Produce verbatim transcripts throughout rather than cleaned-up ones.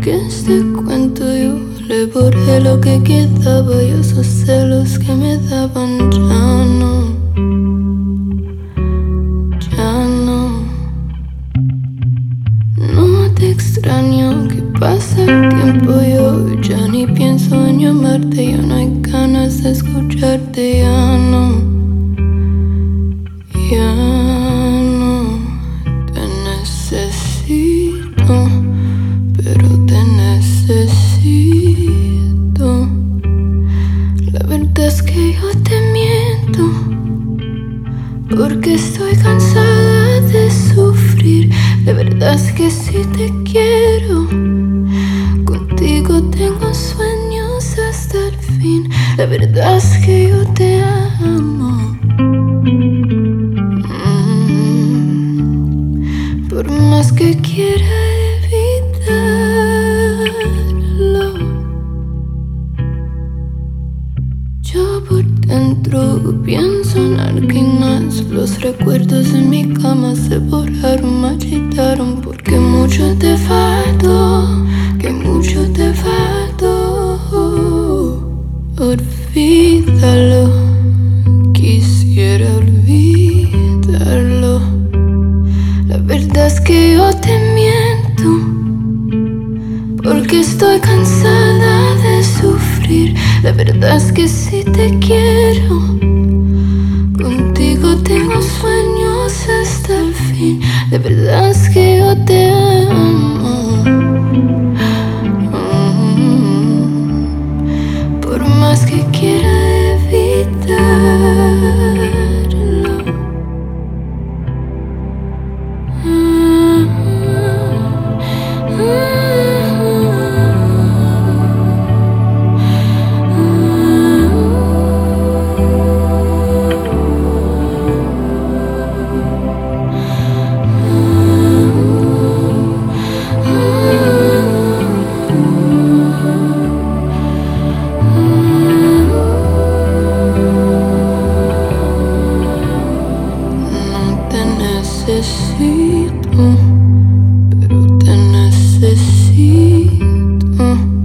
que este cuento yo le borré lo que quedaba y esos celos que me daban ya no, ya no. No te extraño que pasa el tiempo, yo ya ni pienso en llamarte, ya no hay ganas de escucharte, ya no, ya no. Te necesito, pero te necesito. La verdad es que yo te miento, porque estoy cansada de sufrir. La verdad es que sí te quiero, contigo tengo sueños hasta el fin. La verdad es que yo te amo, mm, por más que quiera evitarlo. Yo por dentro pienso en alguien más. Los recuerdos en mi cama se borraron, marchitaron, porque mucho te faltó, que mucho te faltó. Olvídalo, quisiera olvidarlo. La verdad es que yo te miento, porque estoy cansada de sufrir. La verdad es que sí te quiero, contigo tengo sueños hasta el fin. La verdad es que yo te amo, mm, por más que quiera evitarlo. Mm, mm, necesito, pero te necesito.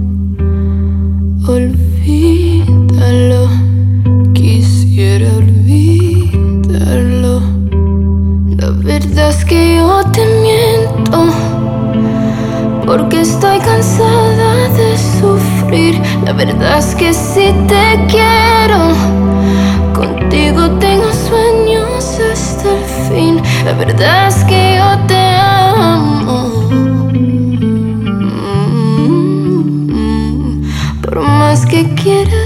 Olvídalo, quisiera olvidarlo. La verdad es que yo te miento, porque estoy cansada de sufrir. La verdad es que sí te quiero, contigo tengo sueños hasta el fin. La verdad es que yo te amo, mm, por más que quiera